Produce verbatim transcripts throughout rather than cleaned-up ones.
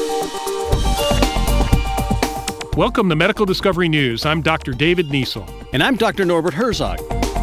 Welcome to Medical Discovery News. I'm Doctor David Niesel. And I'm Doctor Norbert Herzog.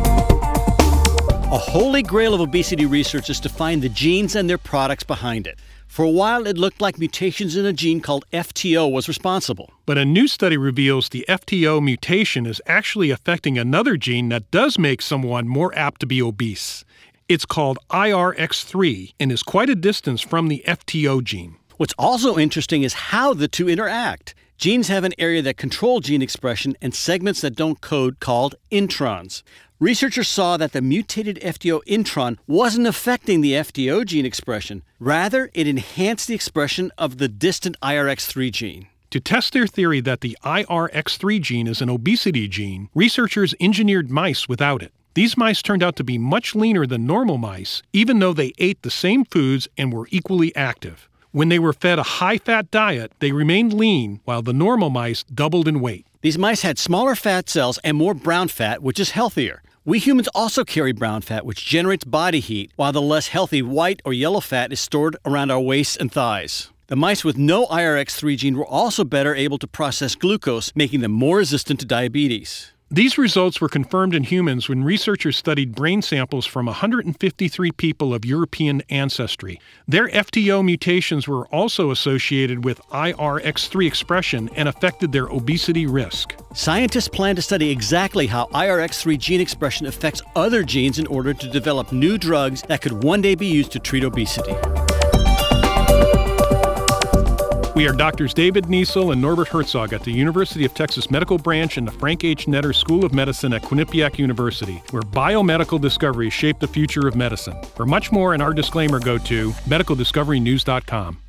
A holy grail of obesity research is to find the genes and their products behind it. For a while, it looked like mutations in a gene called F T O was responsible. But a new study reveals the F T O mutation is actually affecting another gene that does make someone more apt to be obese. It's called I R X three and is quite a distance from the F T O gene. What's also interesting is how the two interact. Genes have an area that control gene expression and segments that don't code called introns. Researchers saw that the mutated F T O intron wasn't affecting the F T O gene expression. Rather, it enhanced the expression of the distant I R X three gene. To test their theory that the I R X three gene is an obesity gene, researchers engineered mice without it. These mice turned out to be much leaner than normal mice, even though they ate the same foods and were equally active. When they were fed a high-fat diet, they remained lean, while the normal mice doubled in weight. These mice had smaller fat cells and more brown fat, which is healthier. We humans also carry brown fat, which generates body heat, while the less healthy white or yellow fat is stored around our waists and thighs. The mice with no I R X three gene were also better able to process glucose, making them more resistant to diabetes. These results were confirmed in humans when researchers studied brain samples from one hundred fifty-three people of European ancestry. Their F T O mutations were also associated with I R X three expression and affected their obesity risk. Scientists plan to study exactly how I R X three gene expression affects other genes in order to develop new drugs that could one day be used to treat obesity. We are Doctors David Niesel and Norbert Herzog at the University of Texas Medical Branch and the Frank H. Netter School of Medicine at Quinnipiac University, where biomedical discoveries shape the future of medicine. For much more and our disclaimer, go to medical discovery news dot com.